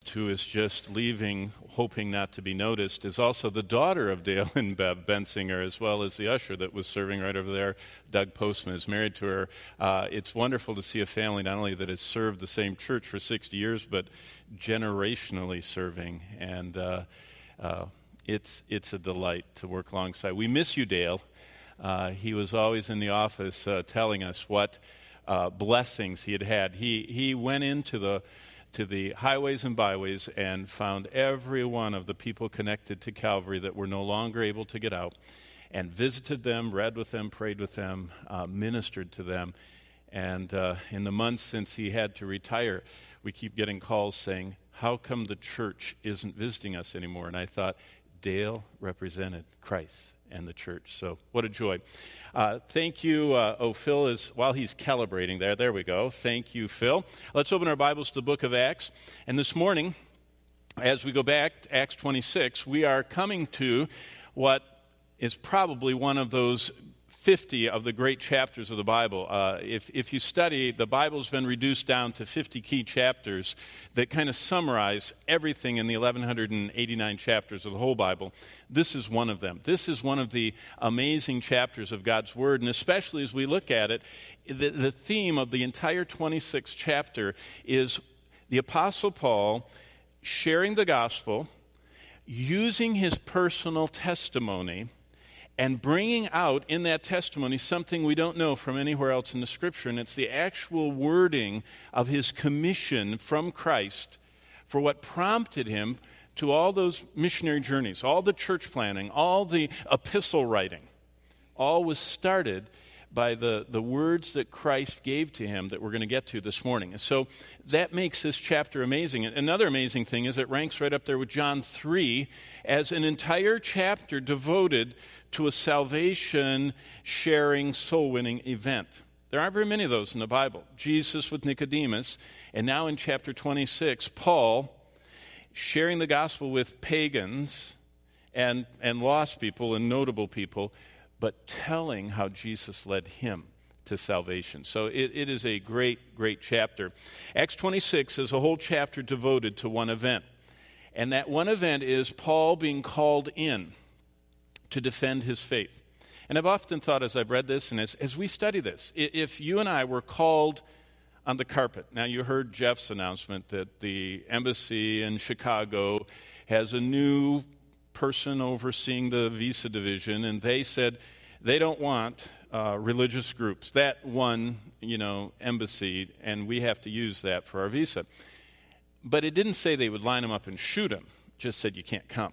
who is just leaving, hoping not to be noticed, is also the daughter of Dale and Bev Bensinger, as well as the usher that was serving right over there. Doug Postman is married to her. It's wonderful to see a family not only that has served the same church for 60 years, but generationally serving. And it's a delight to work alongside. We miss you, Dale. He was always in the office telling us what blessings he had. He went into the highways and byways and found every one of the people connected to Calvary that were no longer able to get out, and visited them, read with them, prayed with them, ministered to them. And in the months since he had to retire, we keep getting calls saying, how come the church isn't visiting us anymore? And I thought, Dale represented Christ and the church. So what a joy. Thank you. Phil is, while he's calibrating there we go. Thank you, Phil. Let's open our Bibles to the book of Acts. And this morning, as we go back to Acts 26, we are coming to what is probably one of those 50 of the great chapters of the Bible. If you study, the Bible's been reduced down to 50 key chapters that kind of summarize everything in the 1,189 chapters of the whole Bible. This is one of them. This is one of the amazing chapters of God's Word, and especially as we look at it, the theme of the entire 26th chapter is the Apostle Paul sharing the gospel, using his personal testimony, and bringing out in that testimony something we don't know from anywhere else in the Scripture, and it's the actual wording of his commission from Christ for what prompted him to all those missionary journeys, all the church planning, all the epistle writing. All was started by the words that Christ gave to him that we're going to get to this morning. And so that makes this chapter amazing. Another amazing thing is it ranks right up there with John 3 as an entire chapter devoted to a salvation-sharing, soul-winning event. There aren't very many of those in the Bible. Jesus with Nicodemus, and now in chapter 26, Paul sharing the gospel with pagans and lost people and notable people, but telling how Jesus led him to salvation. So it is a great, great chapter. Acts 26 is a whole chapter devoted to one event. And that one event is Paul being called in to defend his faith. And I've often thought as I've read this and as we study this, if you and I were called on the carpet. Now you heard Jeff's announcement that the embassy in Chicago has a new person overseeing the visa division, and they said they don't want religious groups. That one, embassy, and we have to use that for our visa. But it didn't say they would line them up and shoot them. It just said you can't come.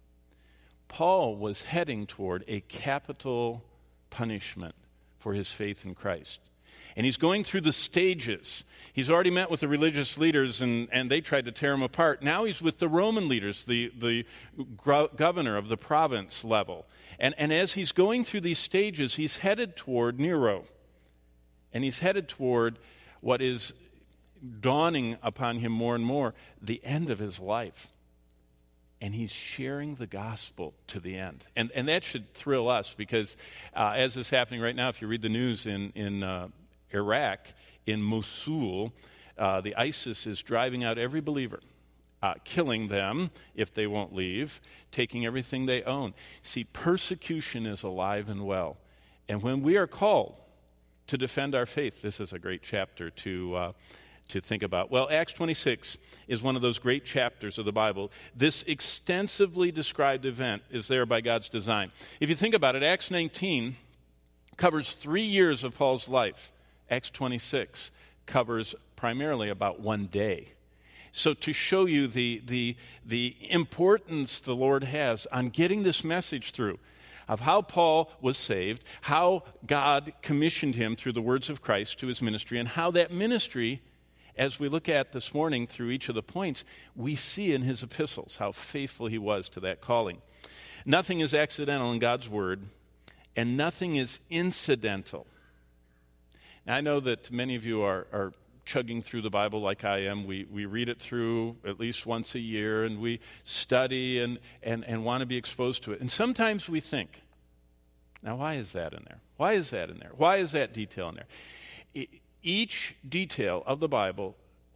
Paul was heading toward a capital punishment for his faith in Christ. And he's going through the stages. He's already met with the religious leaders, and they tried to tear him apart. Now he's with the Roman leaders, the governor of the province level. And as he's going through these stages, he's headed toward Nero. And he's headed toward what is dawning upon him more and more, the end of his life. And he's sharing the gospel to the end. And that should thrill us because as is happening right now, if you read the news in Iraq, in Mosul, the ISIS is driving out every believer, killing them if they won't leave, taking everything they own. See, persecution is alive and well. And when we are called to defend our faith, this is a great chapter to think about. Well, Acts 26 is one of those great chapters of the Bible. This extensively described event is there by God's design. If you think about it, Acts 19 covers 3 years of Paul's life. Acts 26 covers primarily about one day. So to show you the importance the Lord has on getting this message through of how Paul was saved, how God commissioned him through the words of Christ to his ministry, and how that ministry, as we look at this morning through each of the points, we see in his epistles how faithful he was to that calling. Nothing is accidental in God's word, and nothing is incidental. Now, I know that many of you are chugging through the Bible like I am. We read it through at least once a year, and we study and want to be exposed to it. And sometimes we think, now why is that in there? Why is that in there? Why is that detail in there? Each detail of the Bible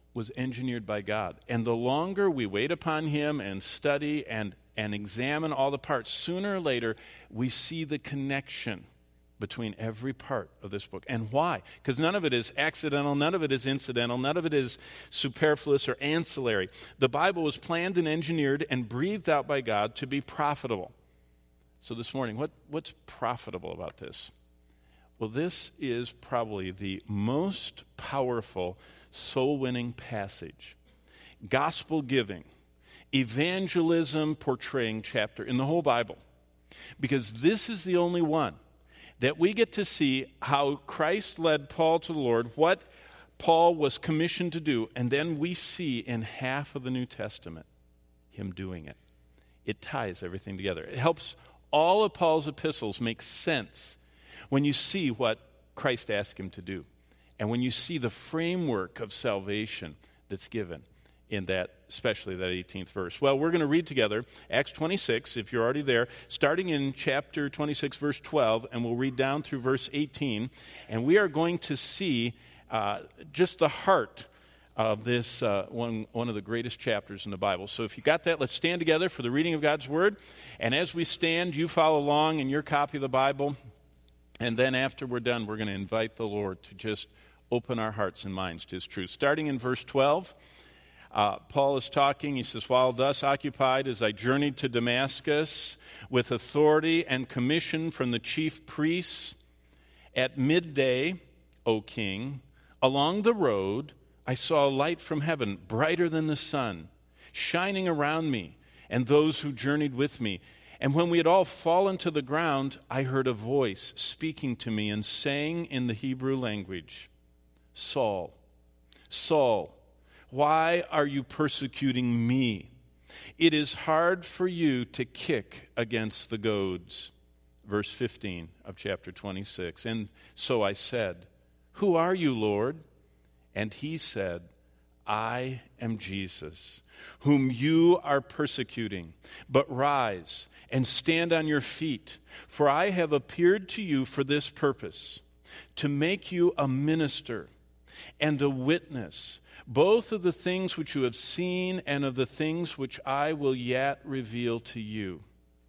was engineered by God. And the longer we wait upon him and study and examine all the parts, sooner or later we see the connection between every part of this book. And why? Because none of it is accidental, none of it is incidental, none of it is superfluous or ancillary. The Bible was planned and engineered and breathed out by God to be profitable. So this morning, what's profitable about this? Well, this is probably the most powerful soul-winning passage, gospel-giving, evangelism portraying chapter in the whole Bible. Because this is the only one that we get to see how Christ led Paul to the Lord, what Paul was commissioned to do, and then we see in half of the New Testament him doing it. It ties everything together. It helps all of Paul's epistles make sense when you see what Christ asked him to do, and when you see the framework of salvation that's given in that, especially that 18th verse. Well, we're going to read together Acts 26, if you're already there, starting in chapter 26, verse 12, and we'll read down through verse 18. And we are going to see just the heart of this, one of the greatest chapters in the Bible. So if you got that, let's stand together for the reading of God's Word. And as we stand, you follow along in your copy of the Bible. And then after we're done, we're going to invite the Lord to just open our hearts and minds to His truth. Starting in verse 12, Paul is talking. He says, "While thus occupied as I journeyed to Damascus with authority and commission from the chief priests, at midday, O king, along the road I saw a light from heaven, brighter than the sun, shining around me and those who journeyed with me. And when we had all fallen to the ground, I heard a voice speaking to me and saying in the Hebrew language, 'Saul, Saul, why are you persecuting me? It is hard for you to kick against the goads.'" Verse 15 of chapter 26. "And so I said, 'Who are you, Lord?' And he said, 'I am Jesus, whom you are persecuting. But rise and stand on your feet, for I have appeared to you for this purpose, to make you a minister and a witness, both of the things which you have seen and of the things which I will yet reveal to you.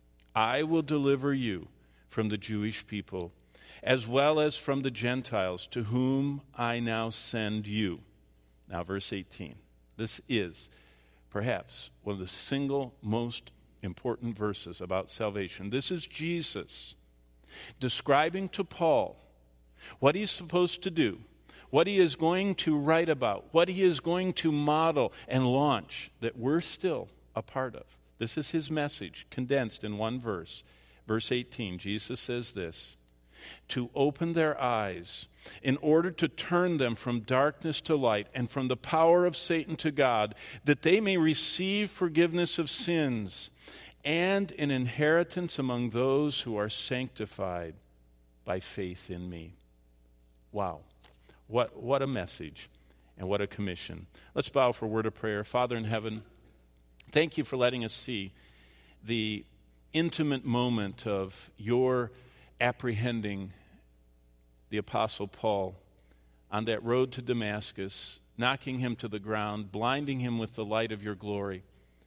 I will deliver you from the Jewish people, as well as from the Gentiles, to whom I now send you." Now, verse 18. This is perhaps one of the single most important verses about salvation. This is Jesus describing to Paul what he's supposed to do, what he is going to write about, what he is going to model and launch that we're still a part of. This is his message condensed in one verse. Verse 18, Jesus says this, "To open their eyes in order to turn them from darkness to light and from the power of Satan to God, that they may receive forgiveness of sins and an inheritance among those who are sanctified by faith in me." Wow. What a message and what a commission. Let's bow for a word of prayer. Father in heaven, thank you for letting us see the intimate moment of your apprehending the Apostle Paul on that road to Damascus, knocking him to the ground, blinding him with the light of your glory,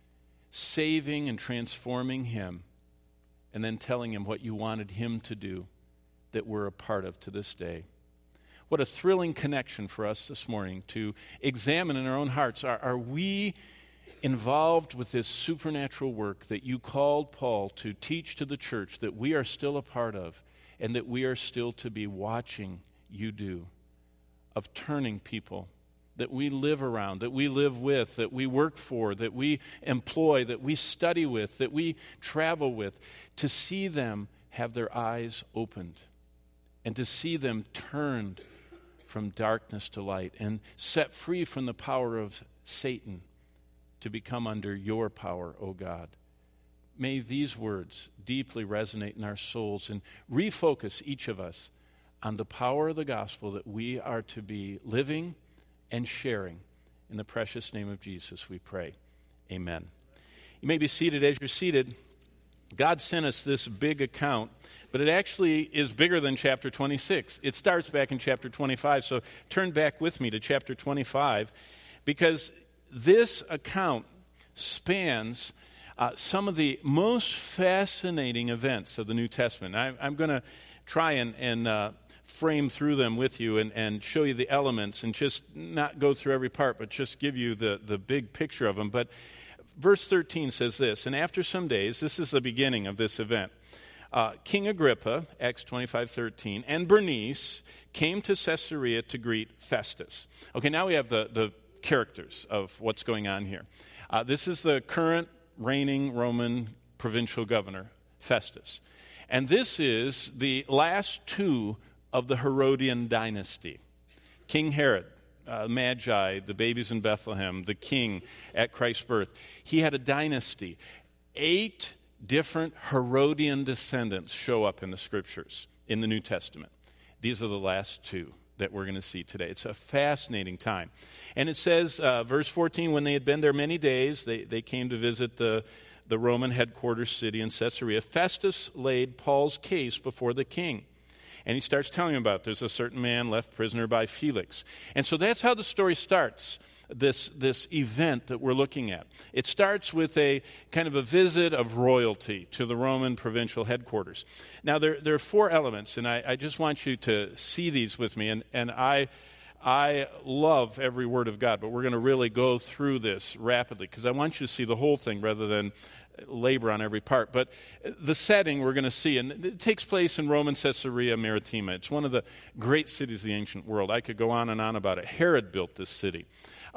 saving and transforming him, and then telling him what you wanted him to do that we're a part of to this day. What a thrilling connection for us this morning to examine in our own hearts. Are we involved with this supernatural work that you called Paul to teach to the church that we are still a part of and that we are still to be watching you do, of turning people that we live around, that we live with, that we work for, that we employ, that we study with, that we travel with, to see them have their eyes opened and to see them turned from darkness to light and set free from the power of Satan to become under your power, O God. May these words deeply resonate in our souls and refocus each of us on the power of the gospel that we are to be living and sharing. In the precious name of Jesus we pray. Amen. You may be seated. As you're seated, God sent us this big account, but it actually is bigger than chapter 26. It starts back in chapter 25, so turn back with me to chapter 25. because this account spans some of the most fascinating events of the New Testament. I'm going to try and frame through them with you and show you the elements and just not go through every part, but just give you the big picture of them. But verse 13 says this, and after some days, this is the beginning of this event, King Agrippa, Acts 25:13, and Bernice came to Caesarea to greet Festus. Okay, now we have the characters of what's going on here. This is the current reigning Roman provincial governor, Festus. And this is the last two of the Herodian dynasty. King Herod, Magi, the babies in Bethlehem, the king at Christ's birth. He had a dynasty. 8 different Herodian descendants show up in the scriptures in the New Testament. These are the last 2 that we're going to see today. It's a fascinating time. And it says, verse 14, when they had been there many days, they came to visit the Roman headquarters city in Caesarea. Festus laid Paul's case before the king. And he starts telling him about there's a certain man left prisoner by Felix. And so that's how the story starts, this event that we're looking at. It starts with a kind of a visit of royalty to the Roman provincial headquarters. Now, there are 4 elements, and I just want you to see these with me. And I love every word of God, but we're going to really go through this rapidly because I want you to see the whole thing rather than labor on every part. But the setting we're going to see, and it takes place in Roman Caesarea Maritima. It's one of the great cities of the ancient world. I could go on and on about it. Herod built this city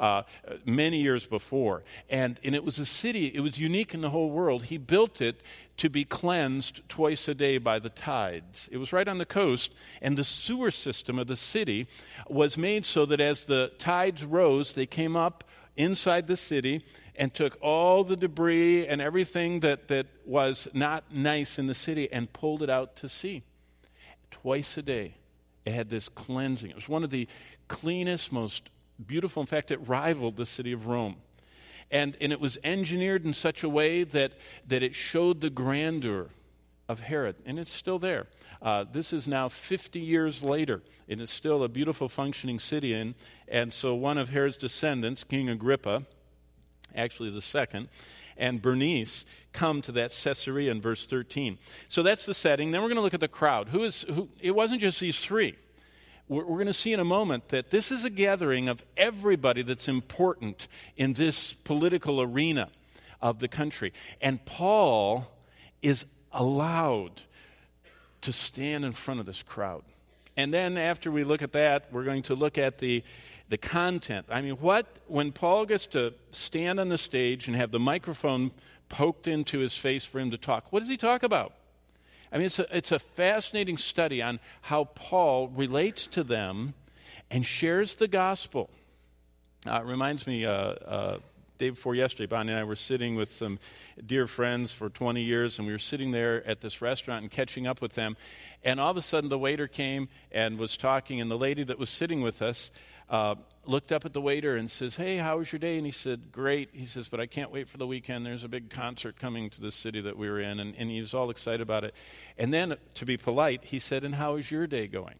many years before. And it was a city, it was unique in the whole world. He built it to be cleansed twice a day by the tides. It was right on the coast, and the sewer system of the city was made so that as the tides rose, they came up inside the city and took all the debris and everything that was not nice in the city and pulled it out to sea. Twice a day, it had this cleansing. It was one of the cleanest, most beautiful. In fact, it rivaled the city of Rome. And it was engineered in such a way that it showed the grandeur of Herod. And it's still there. This is now 50 years later. It is still a beautiful, functioning city. And so one of Herod's descendants, King Agrippa, actually the second, and Bernice come to that Caesarea in verse 13. So that's the setting. Then we're going to look at the crowd. Who? It wasn't just these 3. We're going to see in a moment that this is a gathering of everybody that's important in this political arena of the country. And Paul is allowed to stand in front of this crowd. And then after we look at that, we're going to look at the content. I mean, when Paul gets to stand on the stage and have the microphone poked into his face for him to talk, what does he talk about? I mean, it's a fascinating study on how Paul relates to them and shares the gospel. It reminds me, day before yesterday, Bonnie and I were sitting with some dear friends for 20 years, and we were sitting there at this restaurant and catching up with them. And all of a sudden, the waiter came and was talking, and the lady that was sitting with us looked up at the waiter and says, "Hey, how was your day?" And he said, "Great." He says, "But I can't wait for the weekend. There's a big concert coming to the city that we were in." And he was all excited about it. And then, to be polite, he said, "And how is your day going?"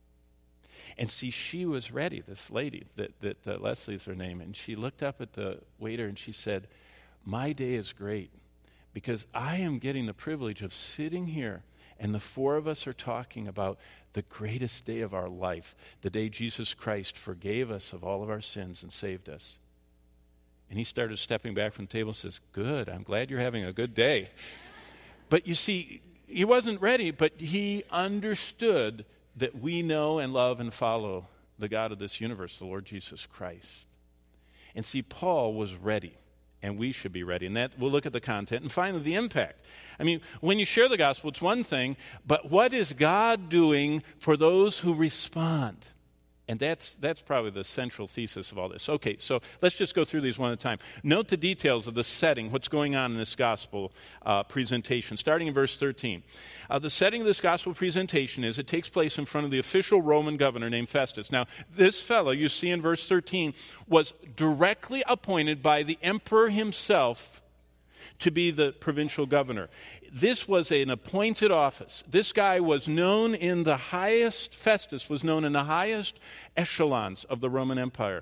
And see, she was ready, this lady, that Leslie's her name, and she looked up at the waiter and she said, "My day is great because I am getting the privilege of sitting here and the 4 of us are talking about the greatest day of our life, the day Jesus Christ forgave us of all of our sins and saved us." And he started stepping back from the table and says, "Good, I'm glad you're having a good day." But you see, he wasn't ready, but he understood that we know and love and follow the God of this universe, the Lord Jesus Christ. And see, Paul was ready, and we should be ready. And that we'll look at the content. And finally, the impact. I mean, when you share the gospel, it's one thing, but what is God doing for those who respond? And that's probably the central thesis of all this. Okay, so let's just go through these one at a time. Note the details of the setting, what's going on in this gospel presentation, starting in verse 13. The setting of this gospel presentation is it takes place in front of the official Roman governor named Festus. Now, this fellow, you see in verse 13, was directly appointed by the emperor himself to be the provincial governor. This was an appointed office. This guy was known in the highest, Festus was known in the highest echelons of the Roman Empire.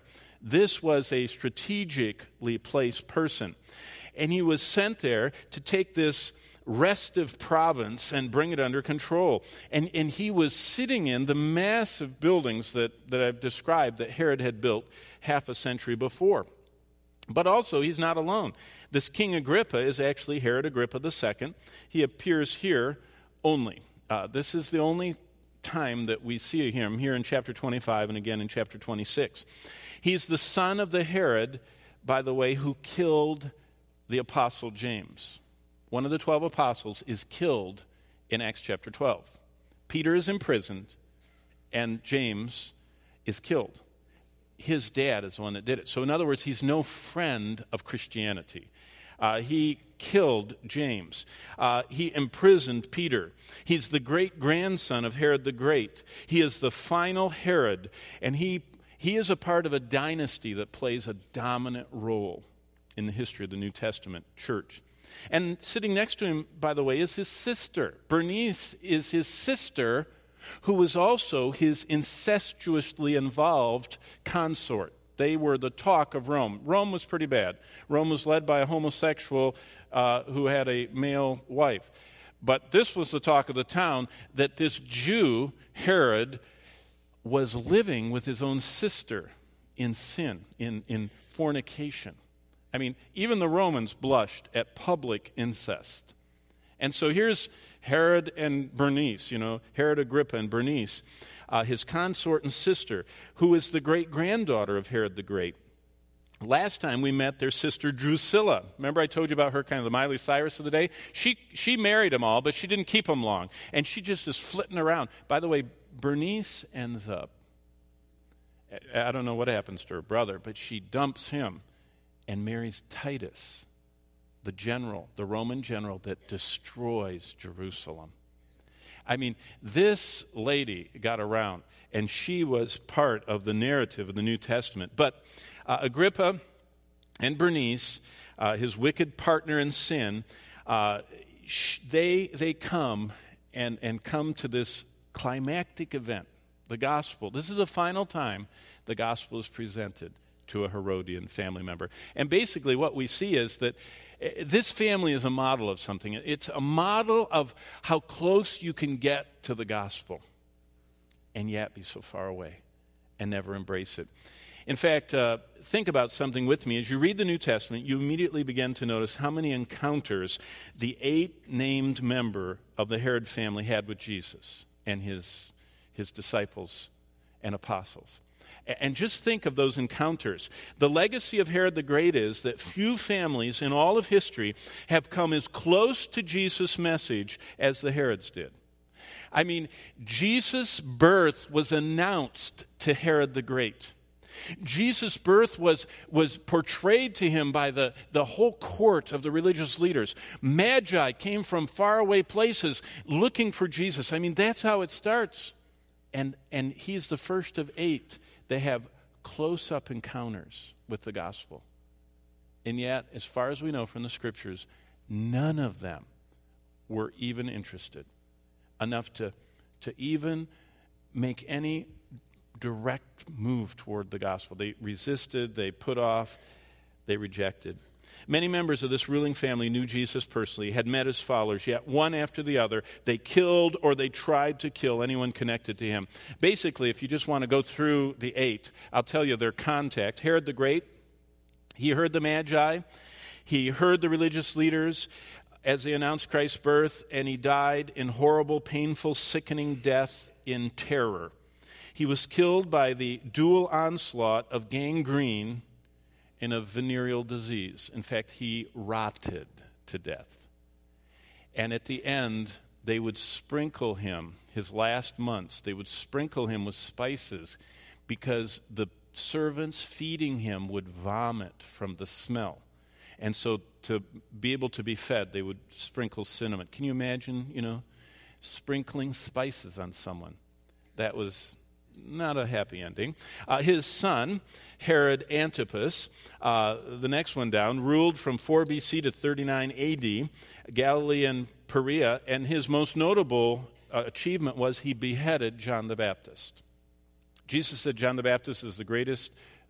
This was a strategically placed person. And he was sent there to take this restive province and bring it under control. And he was sitting in the massive buildings that I've described that Herod had built half a century before. But also, he's not alone. This King Agrippa is actually Herod Agrippa II. He appears here only. This is the only time that we see him, here in chapter 25 and again in chapter 26. He's the son of the Herod, by the way, who killed the apostle James. One of the 12 apostles is killed in Acts chapter 12. Peter is imprisoned, and James is killed. His dad is the one that did it. So in other words, he's no friend of Christianity. He killed James. He imprisoned Peter. He's the great-grandson of Herod the Great. He is the final Herod, and he is a part of a dynasty that plays a dominant role in the history of the New Testament church. And sitting next to him, by the way, is his sister. Bernice is his sister, who was also his incestuously involved consort. They were the talk of Rome. Rome was pretty bad. Rome was led by a homosexual who had a male wife. But this was the talk of the town, that this Jew, Herod, was living with his own sister in sin, in fornication. I mean, even the Romans blushed at public incest. And so here's Herod and Bernice, Herod Agrippa and Bernice, his consort and sister, who is the great-granddaughter of Herod the Great. Last time we met their sister Drusilla. Remember I told you about her, kind of the Miley Cyrus of the day? She married them all, but she didn't keep them long. And she just is flitting around. By the way, Bernice ends up, I don't know what happens to her brother, but she dumps him and marries Titus, the general, the Roman general that destroys Jerusalem. I mean, this lady got around, and she was part of the narrative of the New Testament. But Agrippa and Bernice, his wicked partner in sin, they come and come to this climactic event, the gospel. This is the final time the gospel is presented to a Herodian family member. And basically what we see is that this family is a model of something. It's a model of how close you can get to the gospel and yet be so far away and never embrace it. In fact, think about something with me. As you read the New Testament, you immediately begin to notice how many encounters the 8 named member of the Herod family had with Jesus and his disciples and apostles. And just think of those encounters. The legacy of Herod the Great is that few families in all of history have come as close to Jesus' message as the Herods did. I mean, Jesus' birth was announced to Herod the Great. Jesus' birth was portrayed to him by the whole court of the religious leaders. Magi came from faraway places looking for Jesus. I mean, that's how it starts. And he's the first of 8 that have close-up encounters with the gospel. And yet, as far as we know from the scriptures, none of them were even interested enough to even make any direct move toward the gospel. They resisted, they put off, they rejected. Many members of this ruling family knew Jesus personally, had met his followers, yet one after the other, they killed or they tried to kill anyone connected to him. Basically, if you just want to go through the 8, I'll tell you their contact. Herod the Great, he heard the Magi, he heard the religious leaders as they announced Christ's birth, and he died in horrible, painful, sickening death in terror. He was killed by the dual onslaught of gangrene and of venereal disease. In fact, he rotted to death. And at the end, they would sprinkle him, his last months, they would sprinkle him with spices because the servants feeding him would vomit from the smell. And so to be able to be fed, they would sprinkle cinnamon. Can you imagine, sprinkling spices on someone? That was not a happy ending. His son, Herod Antipas, the next one down, ruled from 4 BC to 39 AD, Galilee and Perea, and his most notable achievement was he beheaded John the Baptist. Jesus said John the Baptist is the greatest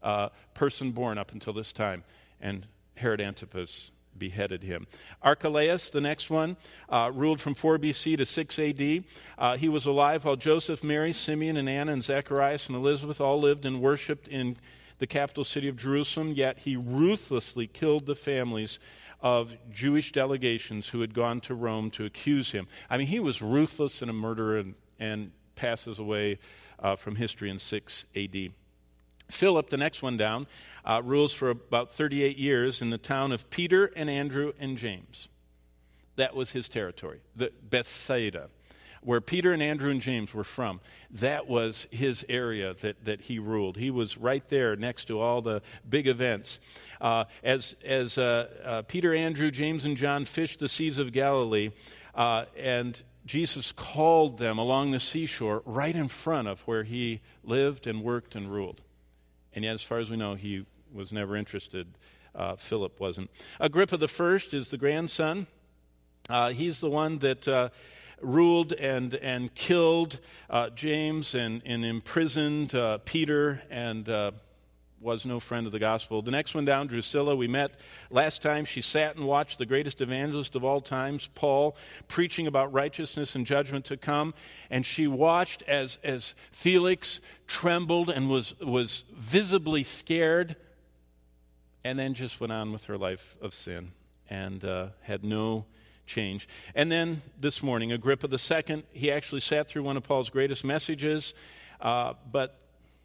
person born up until this time. And Herod Antipas beheaded him. Archelaus, the next one, ruled from 4 BC to 6 AD. He was alive while Joseph, Mary, Simeon, and Anna, and Zacharias, and Elizabeth all lived and worshipped in the capital city of Jerusalem, yet he ruthlessly killed the families of Jewish delegations who had gone to Rome to accuse him. I mean, he was ruthless and a murderer and passes away from history in 6 AD. Philip, the next one down, rules for about 38 years in the town of Peter and Andrew and James. That was his territory, the Bethsaida, where Peter and Andrew and James were from. That was his area that he ruled. He was right there next to all the big events. As Peter, Andrew, James, and John fished the seas of Galilee, and Jesus called them along the seashore right in front of where he lived and worked and ruled. And yet, as far as we know, he was never interested. Philip wasn't. Agrippa the First is the grandson. He's the one that ruled and killed James and imprisoned Peter and was no friend of the gospel. The next one down, Drusilla, we met last time. She sat and watched the greatest evangelist of all times, Paul, preaching about righteousness and judgment to come. And she watched as Felix trembled and was visibly scared, and then just went on with her life of sin and had no change. And then this morning, Agrippa II, he actually sat through one of Paul's greatest messages, but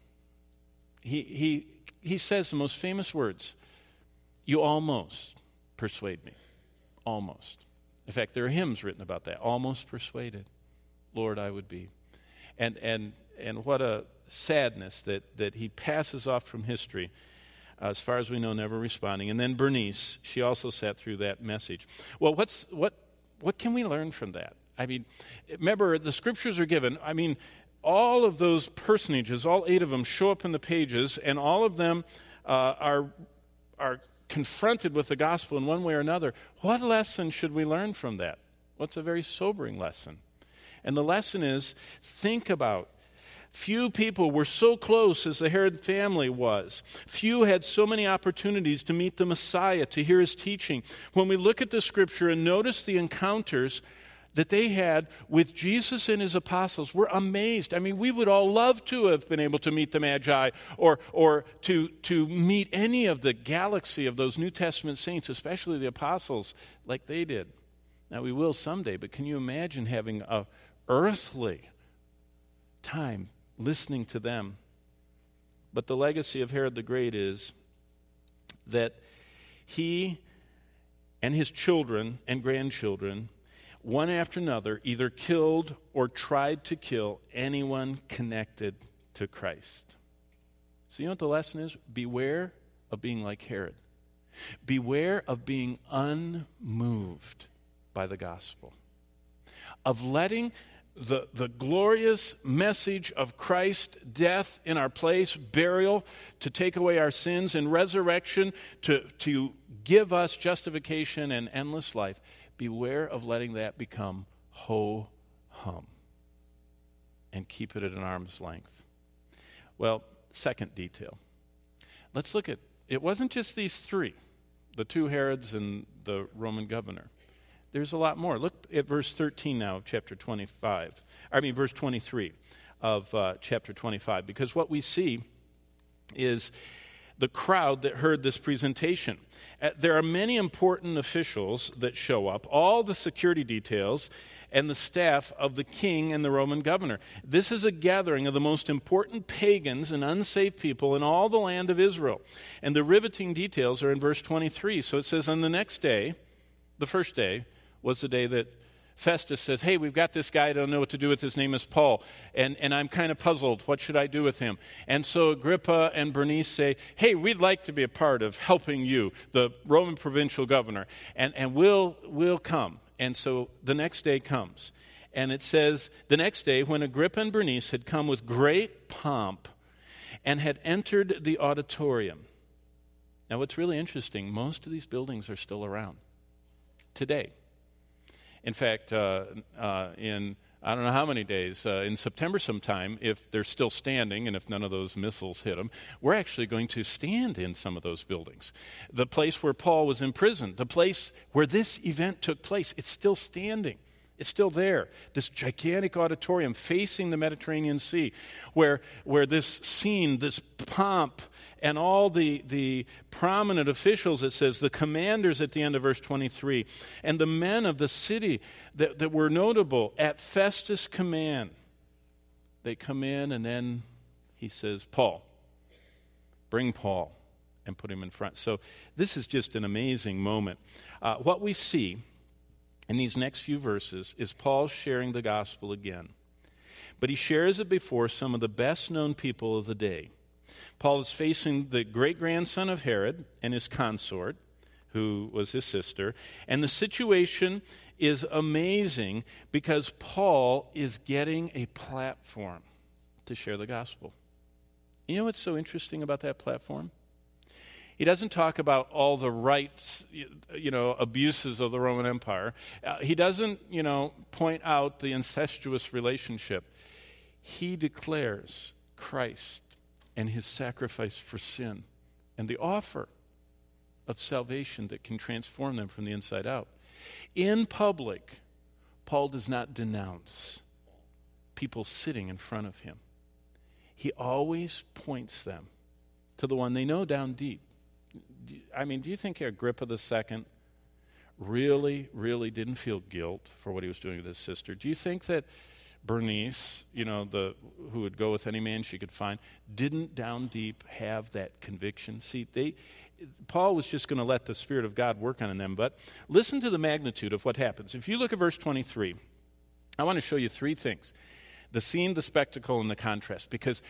he says the most famous words, "You almost persuade me." Almost. In fact, there are hymns written about that. Almost persuaded, Lord, I would be. And what a sadness that he passes off from history, as far as we know, never responding. And then Bernice, she also sat through that message. Well, what can we learn from that? I mean, remember, the scriptures are given. I mean, all of those personages, all 8 of them, show up in the pages, and all of them are confronted with the gospel in one way or another. What lesson should we learn from that? Well, it's a very sobering lesson. And the lesson is, think about, few people were so close as the Herod family was. Few had so many opportunities to meet the Messiah, to hear his teaching. When we look at the scripture and notice the encounters that they had with Jesus and his apostles, we're amazed. I mean, we would all love to have been able to meet the Magi or to meet any of the galaxy of those New Testament saints, especially the apostles, like they did. Now, we will someday, but can you imagine having a earthly time listening to them? But the legacy of Herod the Great is that he and his children and grandchildren, one after another, either killed or tried to kill anyone connected to Christ. So you know what the lesson is? Beware of being like Herod. Beware of being unmoved by the gospel. Of letting the glorious message of Christ's death in our place, burial to take away our sins, and resurrection to give us justification and endless life. Beware of letting that become ho-hum and keep it at an arm's length. Well, second detail. Let's look at, it wasn't just these 3, the 2 Herods and the Roman governor. There's a lot more. Look at verse 13 now of chapter 25. Verse 23 of chapter 25. Because what we see is the crowd that heard this presentation. There are many important officials that show up, all the security details, and the staff of the king and the Roman governor. This is a gathering of the most important pagans and unsaved people in all the land of Israel. And the riveting details are in verse 23. So it says, on the next day, the first day, was the day that Festus says, hey, we've got this guy, I don't know what to do with, his name is Paul, and I'm kind of puzzled. What should I do with him? And so Agrippa and Bernice say, hey, we'd like to be a part of helping you, the Roman provincial governor, and we'll come. And so the next day comes. And it says, the next day, when Agrippa and Bernice had come with great pomp and had entered the auditorium. Now, what's really interesting, most of these buildings are still around today. In fact, in I don't know how many days, in September sometime, if they're still standing and if none of those missiles hit them, we're actually going to stand in some of those buildings. The place where Paul was imprisoned, the place where this event took place, it's still standing. It's still there. This gigantic auditorium facing the Mediterranean Sea, where this scene, this pomp, and all the prominent officials, it says, the commanders at the end of verse 23, and the men of the city that were notable at Festus' command, they come in, and then he says, Paul, bring Paul, and put him in front. So this is just an amazing moment. What we see in these next few verses is Paul sharing the gospel again. But he shares it before some of the best-known people of the day. Paul is facing the great-grandson of Herod and his consort, who was his sister. And the situation is amazing because Paul is getting a platform to share the gospel. You know what's so interesting about that platform? He doesn't talk about all the rights, abuses of the Roman Empire. He doesn't, point out the incestuous relationship. He declares Christ and his sacrifice for sin and the offer of salvation that can transform them from the inside out. In public, Paul does not denounce people sitting in front of him. He always points them to the one they know down deep. Do you think Agrippa II really, really didn't feel guilt for what he was doing with his sister? Do you think that Bernice, who would go with any man she could find, didn't down deep have that conviction? See, Paul was just going to let the Spirit of God work on them, but listen to the magnitude of what happens. If you look at verse 23, I want to show you three things: the scene, the spectacle, and the contrast, because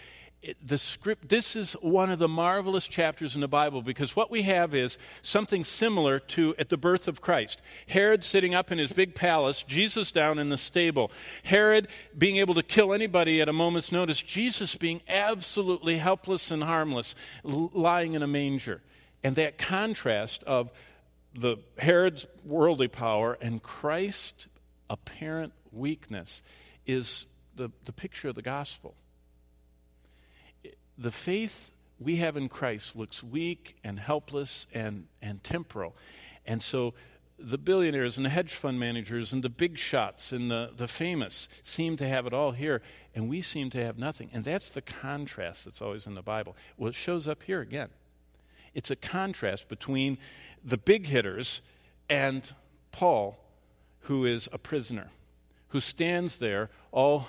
this is one of the marvelous chapters in the Bible, because what we have is something similar to at the birth of Christ. Herod sitting up in his big palace, Jesus down in the stable. Herod being able to kill anybody at a moment's notice, Jesus being absolutely helpless and harmless, lying in a manger. And that contrast of the Herod's worldly power and Christ's apparent weakness is the picture of the gospel. The faith we have in Christ looks weak and helpless and temporal. And so the billionaires and the hedge fund managers and the big shots and the famous seem to have it all here, and we seem to have nothing. And that's the contrast that's always in the Bible. Well, it shows up here again. It's a contrast between the big hitters and Paul, who is a prisoner, who stands there all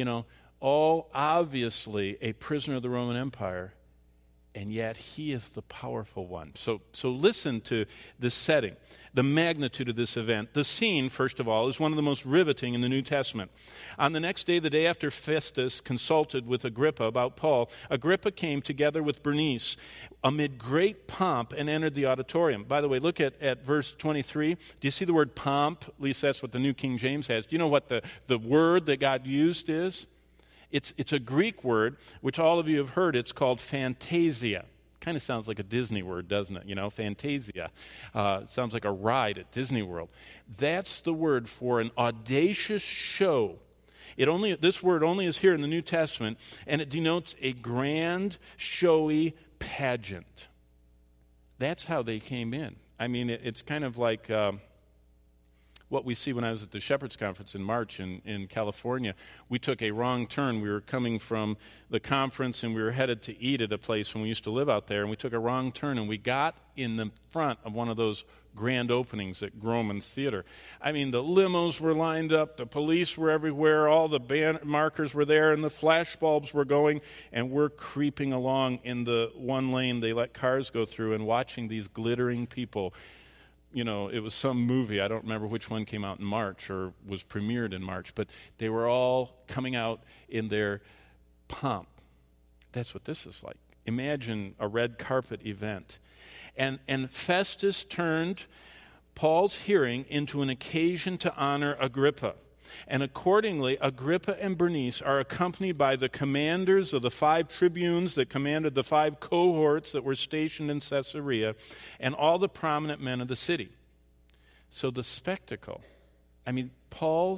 obviously a prisoner of the Roman Empire, and yet he is the powerful one. So listen to the setting, the magnitude of this event. The scene, first of all, is one of the most riveting in the New Testament. On the next day, the day after Festus consulted with Agrippa about Paul, Agrippa came together with Bernice amid great pomp and entered the auditorium. By the way, look at verse 23. Do you see the word pomp? At least that's what the New King James has. Do you know what the word that God used is? It's a Greek word, which all of you have heard. It's called fantasia. Kind of sounds like a Disney word, doesn't it? Fantasia. It sounds like a ride at Disney World. That's the word for an audacious show. This word only is here in the New Testament, and it denotes a grand, showy pageant. That's how they came in. It's kind of like what we see when I was at the Shepherds Conference in March in California. We took a wrong turn. We were coming from the conference, and we were headed to eat at a place when we used to live out there, and we took a wrong turn, and we got in the front of one of those grand openings at Grauman's Theater. The limos were lined up, the police were everywhere, all the band markers were there, and the flash bulbs were going, and we're creeping along in the one lane they let cars go through and watching these glittering people. It was some movie. I don't remember which one came out in March or was premiered in March, but they were all coming out in their pomp. That's what this is like. Imagine a red carpet event. And Festus turned Paul's hearing into an occasion to honor Agrippa. And accordingly, Agrippa and Bernice are accompanied by the commanders of the 5 tribunes that commanded the 5 cohorts that were stationed in Caesarea, and all the prominent men of the city. So the spectacle, Paul's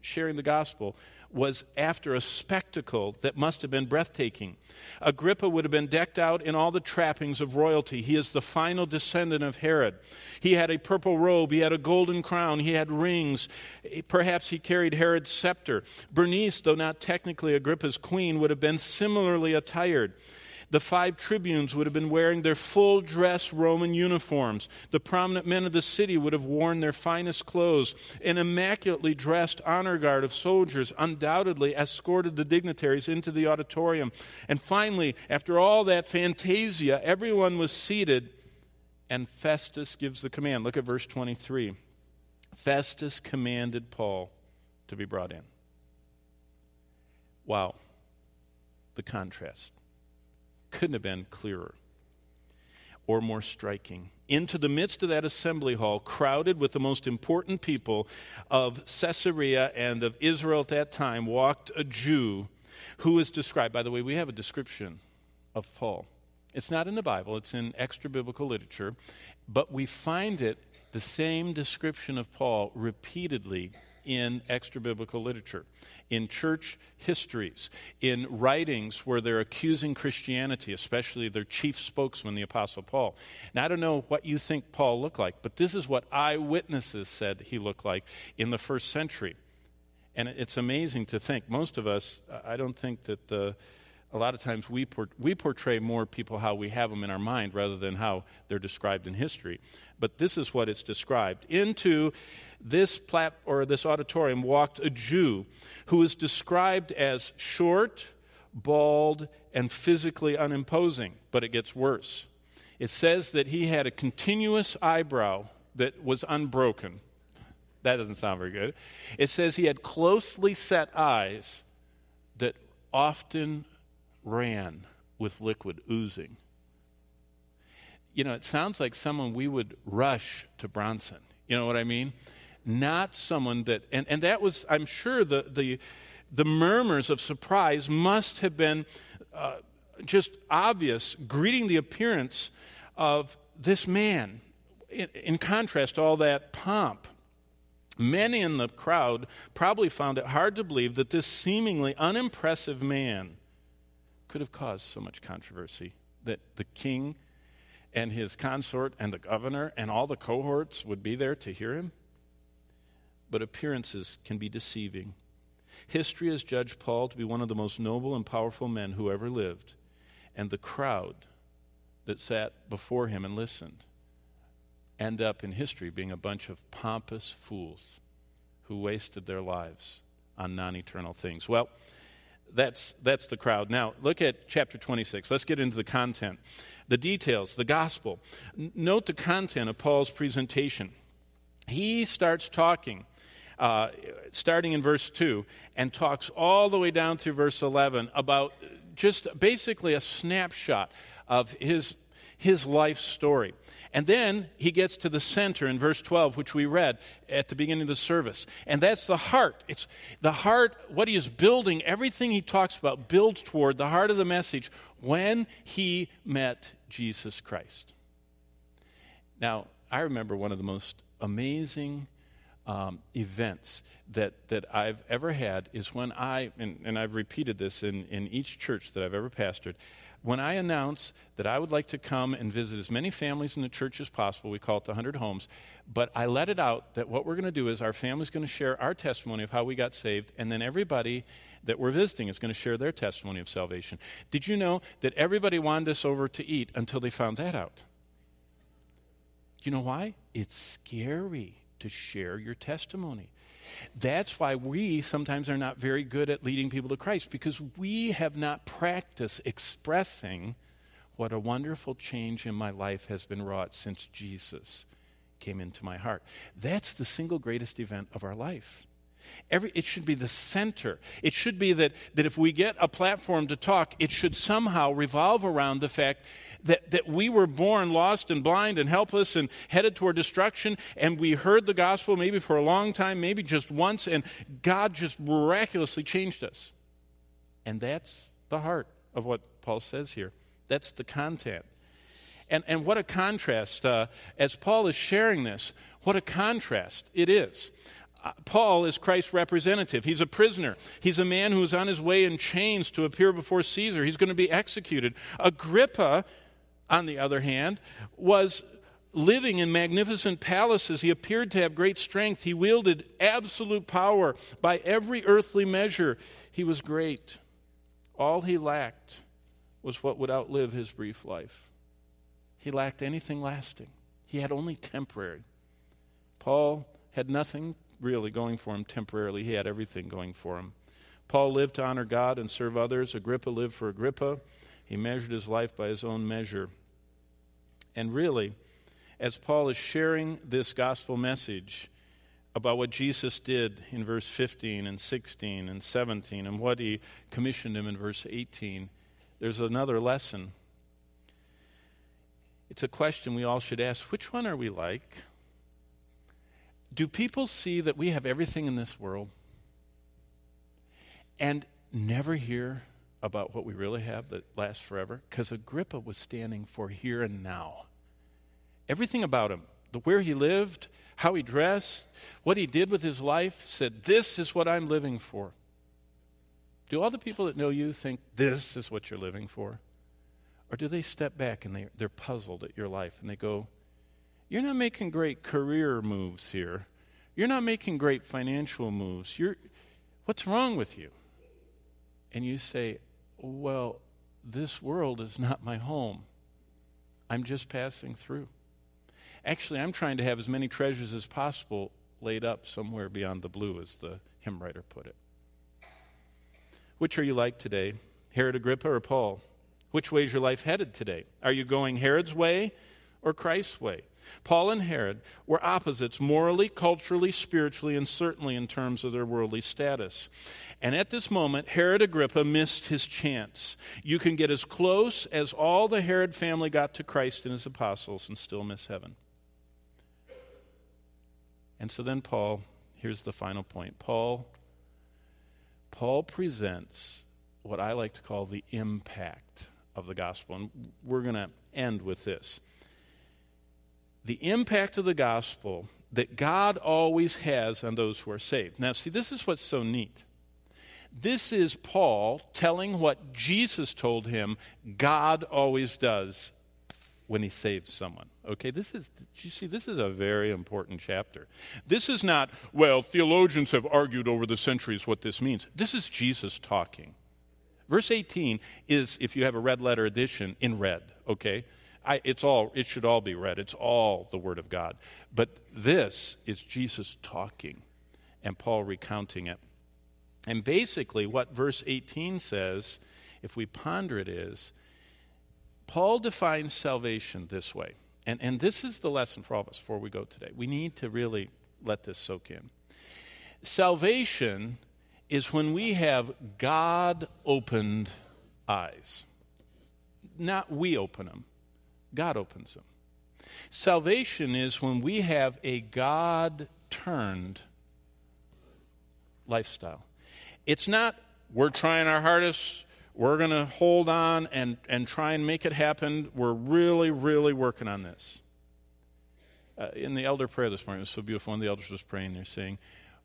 sharing the gospel was after a spectacle that must have been breathtaking. Agrippa would have been decked out in all the trappings of royalty. He is the final descendant of Herod. He had a purple robe. He had a golden crown. He had rings. Perhaps he carried Herod's scepter. Bernice, though not technically Agrippa's queen, would have been similarly attired. The 5 tribunes would have been wearing their full-dress Roman uniforms. The prominent men of the city would have worn their finest clothes. An immaculately dressed honor guard of soldiers undoubtedly escorted the dignitaries into the auditorium. And finally, after all that fantasia, everyone was seated, and Festus gives the command. Look at verse 23. Festus commanded Paul to be brought in. Wow, the contrast. Couldn't have been clearer or more striking. Into the midst of that assembly hall, crowded with the most important people of Caesarea and of Israel at that time, walked a Jew who is described. By the way, we have a description of Paul. It's not in the Bible, it's in extra-biblical literature, but we find it, the same description of Paul, repeatedly in extra-biblical literature, in church histories, in writings where they're accusing Christianity, especially their chief spokesman, the Apostle Paul. Now, I don't know what you think Paul looked like, but this is what eyewitnesses said he looked like in the first century. And it's amazing to think. Most of us, I don't think that a lot of times we portray more people how we have them in our mind rather than how they're described in history. But this is what it's described. Into this this auditorium walked a Jew who is described as short, bald, and physically unimposing. But it gets worse. It says that he had a continuous eyebrow that was unbroken. That doesn't sound very good. It says he had closely set eyes that often ran with liquid oozing. You know, it sounds like someone we would rush to Bronson. You know what I mean? Not someone that, and that was, I'm sure, the murmurs of surprise must have been just obvious, greeting the appearance of this man, in contrast to all that pomp. Many in the crowd probably found it hard to believe that this seemingly unimpressive man could have caused so much controversy, that the king and his consort and the governor and all the cohorts would be there to hear him. But appearances can be deceiving. History has judged Paul to be one of the most noble and powerful men who ever lived. And the crowd that sat before him and listened end up in history being a bunch of pompous fools who wasted their lives on non-eternal things. Well, that's the crowd. Now, look at chapter 26. Let's get into the content. The details, the gospel. Note the content of Paul's presentation. He starts talking, starting in verse 2, and talks all the way down through verse 11 about just basically a snapshot of his life story. And then he gets to the center in verse 12, which we read at the beginning of the service. And that's the heart. It's the heart, what he is building, everything he talks about builds toward the heart of the message when he met Jesus Christ. Now, I remember one of the most amazing events that I've ever had is when and I've repeated this in each church that I've ever pastored, when I announced that I would like to come and visit as many families in the church as possible. We call it the 100 Homes. But I let it out that what we're going to do is our family's going to share our testimony of how we got saved, and then everybody that we're visiting is going to share their testimony of salvation. Did you know that everybody wanted us over to eat until they found that out? You know why? It's scary to share your testimony. That's why we sometimes are not very good at leading people to Christ, because we have not practiced expressing what a wonderful change in my life has been wrought since Jesus came into my heart. That's the single greatest event of our life. It should be the center. It should be that if we get a platform to talk, it should somehow revolve around the fact that we were born lost and blind and helpless and headed toward destruction, and we heard the gospel maybe for a long time, maybe just once, and God just miraculously changed us. And that's the heart of what Paul says here. That's the content. And what a contrast, as Paul is sharing this, what a contrast it is. Paul is Christ's representative. He's a prisoner. He's a man who is on his way in chains to appear before Caesar. He's going to be executed. Agrippa, on the other hand, was living in magnificent palaces. He appeared to have great strength. He wielded absolute power. By every earthly measure, he was great. All he lacked was what would outlive his brief life. He lacked anything lasting. He had only temporary. Paul had nothing really going for him temporarily. He had everything going for him. Paul lived to honor God and serve others. Agrippa lived for Agrippa. He measured his life by his own measure. And really, as Paul is sharing this gospel message about what Jesus did in verse 15 and 16 and 17 and what he commissioned him in verse 18, there's another lesson. It's a question we all should ask. Which one are we like? Do people see that we have everything in this world and never hear about what we really have that lasts forever? Because Agrippa was standing for here and now. Everything about him, where he lived, how he dressed, what he did with his life, said, this is what I'm living for. Do all the people that know you think this is what you're living for? Or do they step back and they're puzzled at your life and they go, you're not making great career moves here. You're not making great financial moves. What's wrong with you? And you say, well, this world is not my home. I'm just passing through. Actually, I'm trying to have as many treasures as possible laid up somewhere beyond the blue, as the hymn writer put it. Which are you like today, Herod Agrippa or Paul? Which way is your life headed today? Are you going Herod's way or Christ's way? Paul and Herod were opposites morally, culturally, spiritually, and certainly in terms of their worldly status. And at this moment, Herod Agrippa missed his chance. You can get as close as all the Herod family got to Christ and his apostles and still miss heaven. And so then Paul, here's the final point. Paul presents what I like to call the impact of the gospel. And we're going to end with this. The impact of the gospel that God always has on those who are saved. Now, see, this is what's so neat. This is Paul telling what Jesus told him God always does when he saves someone. Okay, this is a very important chapter. This is not, well, theologians have argued over the centuries what this means. This is Jesus talking. Verse 18 is, if you have a red letter edition, in red, okay? It should all be read. It's all the Word of God. But this is Jesus talking and Paul recounting it. And basically what verse 18 says, if we ponder it, is Paul defines salvation this way. And this is the lesson for all of us before we go today. We need to really let this soak in. Salvation is when we have God-opened eyes. Not we open them. God opens them. Salvation is when we have a God-turned lifestyle. It's not we're trying our hardest, we're going to hold on and try and make it happen. We're really, really working on this. In the elder prayer this morning, it was so beautiful. One of the elders was praying, they're saying,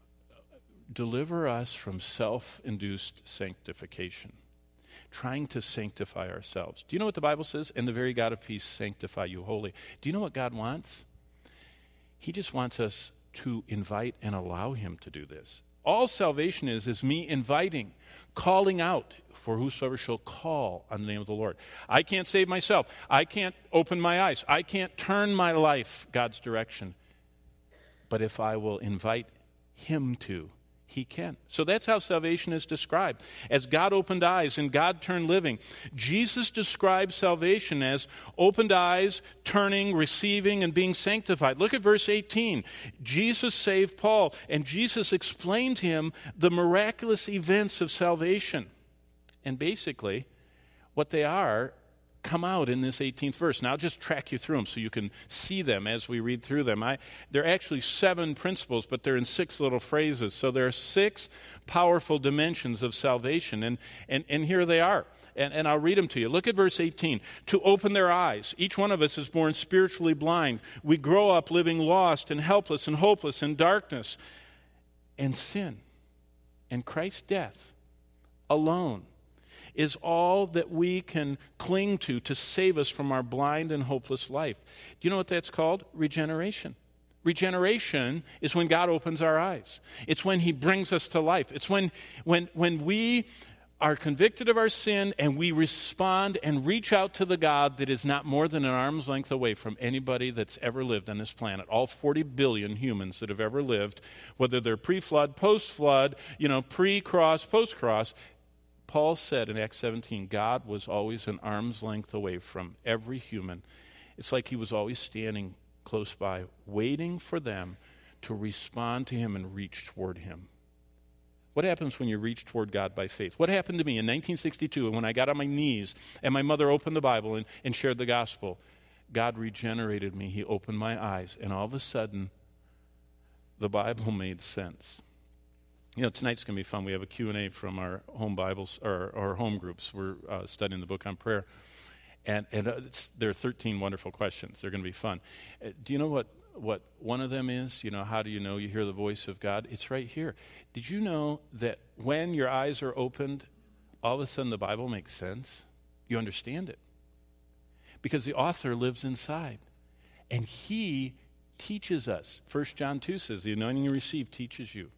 deliver us from self-induced sanctification. Trying to sanctify ourselves. Do you know what the Bible says? And the very God of peace sanctify you wholly. Do you know what God wants? He just wants us to invite and allow him to do this. All salvation is me inviting, calling out for whosoever shall call on the name of the Lord. I can't save myself. I can't open my eyes. I can't turn my life God's direction. But if I will invite him to, he can. So that's how salvation is described, as God-opened eyes and God-turned living. Jesus describes salvation as opened eyes, turning, receiving, and being sanctified. Look at verse 18. Jesus saved Paul, and Jesus explained to him the miraculous events of salvation. And basically, what they are come out in this 18th verse. Now I'll just track you through them so you can see them as we read through them. There are actually 7 principles, but they're in 6 little phrases. So there are 6 powerful dimensions of salvation, and here they are. And I'll read them to you. Look at verse 18. To open their eyes. Each one of us is born spiritually blind. We grow up living lost and helpless and hopeless in darkness. and sin and Christ's death alone is all that we can cling to save us from our blind and hopeless life. Do you know what that's called? Regeneration. Regeneration is when God opens our eyes. It's when he brings us to life. It's when we are convicted of our sin and we respond and reach out to the God that is not more than an arm's length away from anybody that's ever lived on this planet. All 40 billion humans that have ever lived, whether they're pre-flood, post-flood, pre-cross, post-cross. Paul said in Acts 17, God was always an arm's length away from every human. It's like he was always standing close by, waiting for them to respond to him and reach toward him. What happens when you reach toward God by faith? What happened to me in 1962 when I got on my knees and my mother opened the Bible and shared the gospel? God regenerated me. He opened my eyes. And all of a sudden, the Bible made sense. Tonight's going to be fun. We have a Q&A from our home Bibles, or our home groups. We're studying the book on prayer. And there are 13 wonderful questions. They're going to be fun. Do you know what one of them is? How do you know you hear the voice of God? It's right here. Did you know that when your eyes are opened, all of a sudden the Bible makes sense? You understand it. Because the author lives inside. And he teaches us. 1 John 2 says, the anointing you receive teaches you.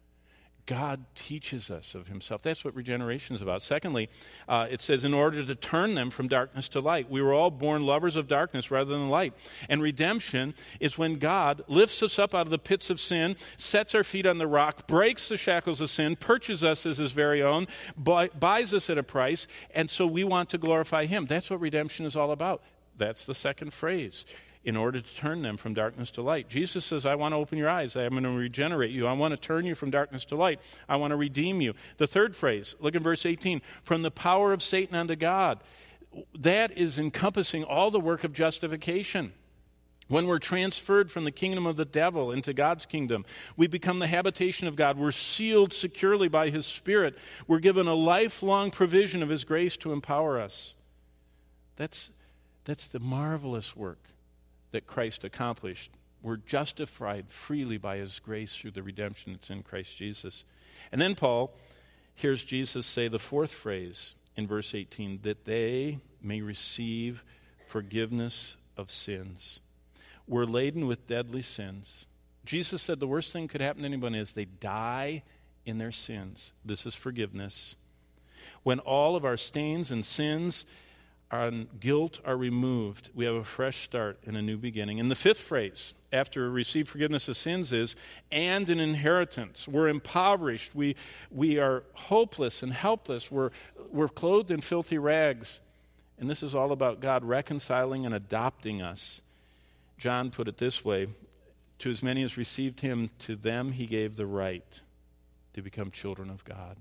God teaches us of himself. That's what regeneration is about. Secondly, it says, in order to turn them from darkness to light. We were all born lovers of darkness rather than light. And redemption is when God lifts us up out of the pits of sin, sets our feet on the rock, breaks the shackles of sin, purchases us as his very own, buys us at a price, and so we want to glorify him. That's what redemption is all about. That's the second phrase. In order to turn them from darkness to light. Jesus says, I want to open your eyes. I'm going to regenerate you. I want to turn you from darkness to light. I want to redeem you. The third phrase, look at verse 18. From the power of Satan unto God. That is encompassing all the work of justification. When we're transferred from the kingdom of the devil into God's kingdom, we become the habitation of God. We're sealed securely by his Spirit. We're given a lifelong provision of his grace to empower us. That's the marvelous work that Christ accomplished. We're justified freely by his grace through the redemption that's in Christ Jesus. And then Paul hears Jesus say the fourth phrase in verse 18, that they may receive forgiveness of sins. We're laden with deadly sins. Jesus said the worst thing could happen to anyone is they die in their sins. This is forgiveness. When all of our stains and sins and guilt are removed, we have a fresh start and a new beginning. And the fifth phrase, after receive forgiveness of sins, is, and an inheritance. We're impoverished. We are hopeless and helpless. We're clothed in filthy rags. And this is all about God reconciling and adopting us. John put it this way, to as many as received him, to them he gave the right to become children of God.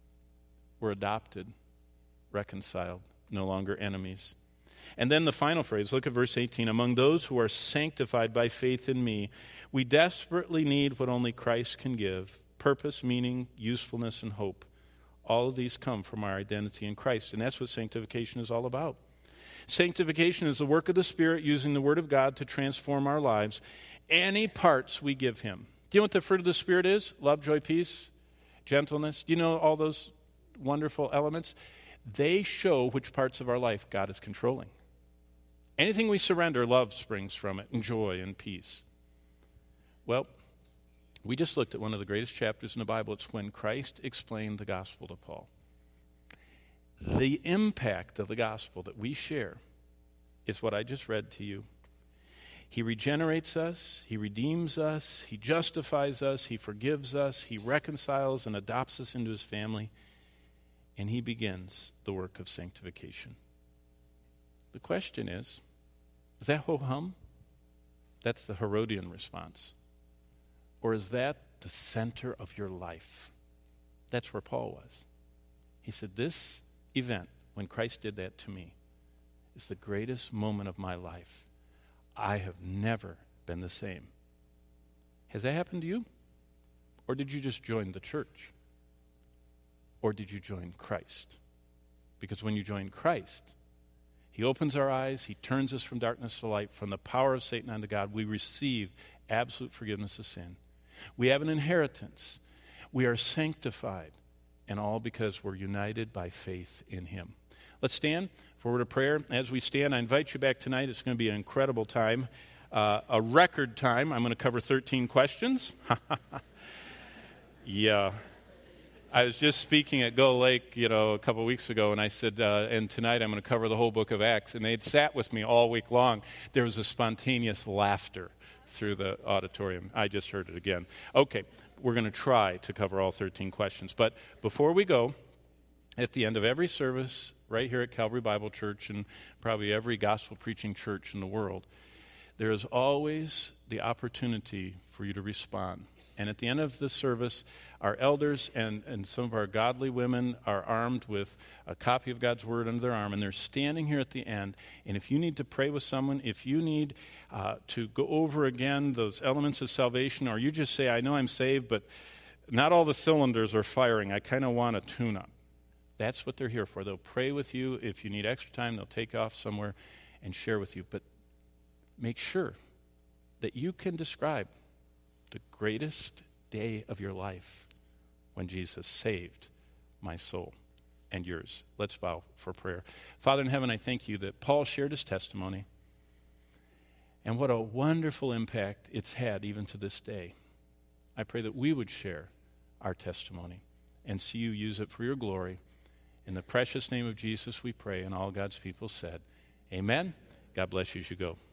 We're adopted, reconciled, no longer enemies. And then the final phrase, look at verse 18. Among those who are sanctified by faith in me, we desperately need what only Christ can give: purpose, meaning, usefulness, and hope. All of these come from our identity in Christ, and that's what sanctification is all about. Sanctification is the work of the Spirit using the Word of God to transform our lives. Any parts we give him. Do you know what the fruit of the Spirit is? Love, joy, peace, gentleness. Do you know all those wonderful elements? They show which parts of our life God is controlling. Anything we surrender, love springs from it, and joy and peace. Well, we just looked at one of the greatest chapters in the Bible. It's when Christ explained the gospel to Paul. The impact of the gospel that we share is what I just read to you. He regenerates us, he redeems us, he justifies us, he forgives us, he reconciles and adopts us into his family. And he begins the work of sanctification. The question is that ho-hum? That's the Herodian response. Or is that the center of your life? That's where Paul was. He said, this event, when Christ did that to me, is the greatest moment of my life. I have never been the same. Has that happened to you? Or did you just join the church? Or did you join Christ? Because when you join Christ, he opens our eyes, he turns us from darkness to light, from the power of Satan unto God. We receive absolute forgiveness of sin. We have an inheritance. We are sanctified, and all because we're united by faith in him. Let's stand for a word of prayer. As we stand, I invite you back tonight. It's going to be an incredible time, a record time. I'm going to cover 13 questions. Yeah. I was just speaking at Gull Lake, a couple of weeks ago, and I said, and tonight I'm going to cover the whole book of Acts. And they'd sat with me all week long. There was a spontaneous laughter through the auditorium. I just heard it again. Okay, we're going to try to cover all 13 questions. But before we go, at the end of every service, right here at Calvary Bible Church and probably every gospel preaching church in the world, there is always the opportunity for you to respond. And at the end of the service, our elders and some of our godly women are armed with a copy of God's Word under their arm, and they're standing here at the end. And if you need to pray with someone, if you need to go over again those elements of salvation, or you just say, I know I'm saved, but not all the cylinders are firing. I kind of want a tune-up. That's what they're here for. They'll pray with you. If you need extra time, they'll take off somewhere and share with you. But make sure that you can describe the greatest day of your life when Jesus saved my soul and yours. Let's bow for prayer. Father in heaven, I thank you that Paul shared his testimony, and what a wonderful impact it's had even to this day. I pray that we would share our testimony and see you use it for your glory. In the precious name of Jesus we pray, and all God's people said, amen. God bless you as you go.